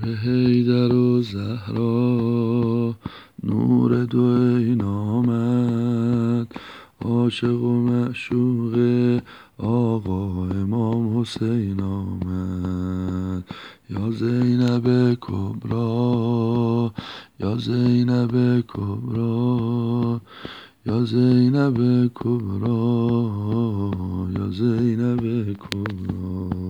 حیدر و زهرا نور دو عین آمد، عاشق و معشوق آقا امام حسین آمد. یا زینب کبرا، یا زینب کبرا، یا زینب کبرا، یا زینب کبرا.